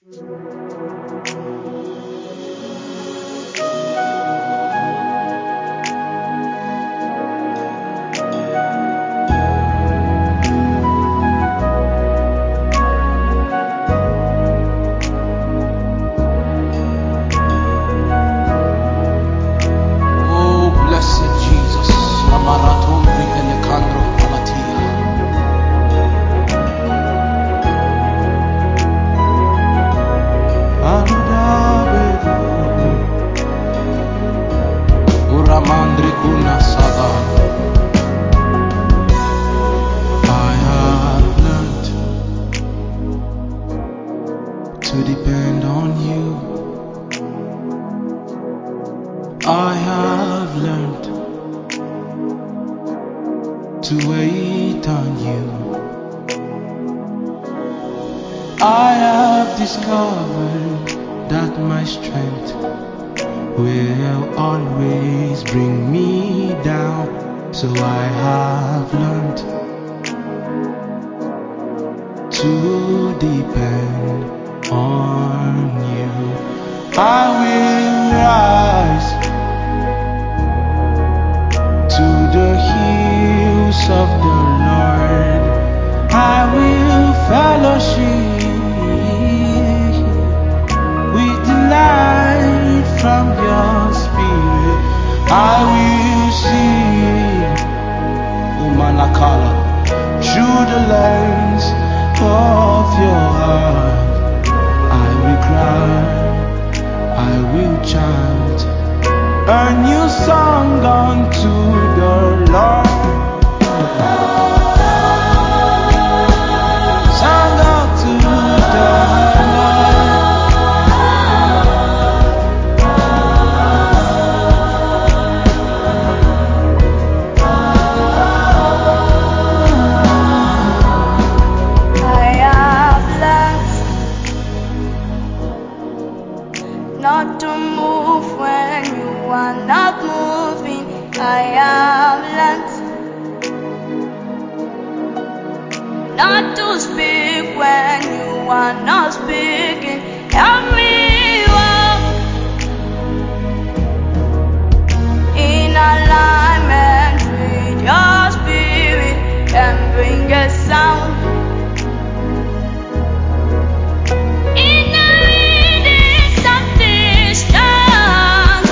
Oh, blessed Jesus. Lamaratum Elecandro Palatia. Aludabe. Uramandri Kuna Saga. I have learned to depend on you. I have learned to wait on you. I have discovered that my strength will always bring me down. So I have learned to depend on you. I will rise to the hills of the Lord. I will fellowship with delight from your spirit. I will sing Umanakala through the lens of your heart. I will cry, I will chant a new song unto the Lord. Song unto the Lord. I have learned not to move when you are not moving. I have learned not to speak when you are not speaking. Help me walk in alignment with your spirit and bring a sound. In the readings of this tongue.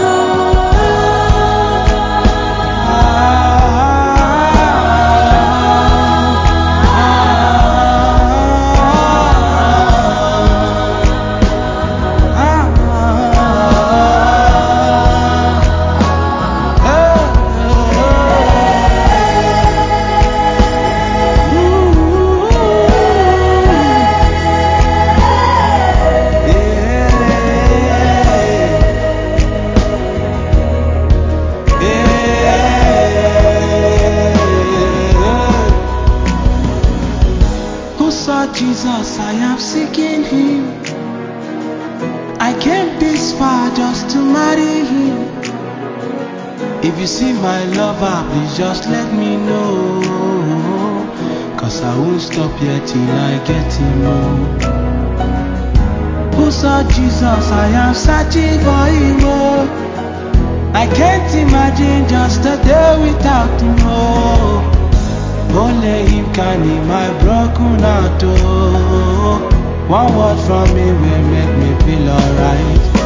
Who saw Jesus? I am seeking him. I came this far just to marry him. If you see my lover, please just let me know. Cause I won't stop here till I get him home. Who saw Jesus? I am searching for him. Oh, I can't imagine just a day without him. Oh, only him can heal my broken heart. Oh, one word from me will make me feel alright.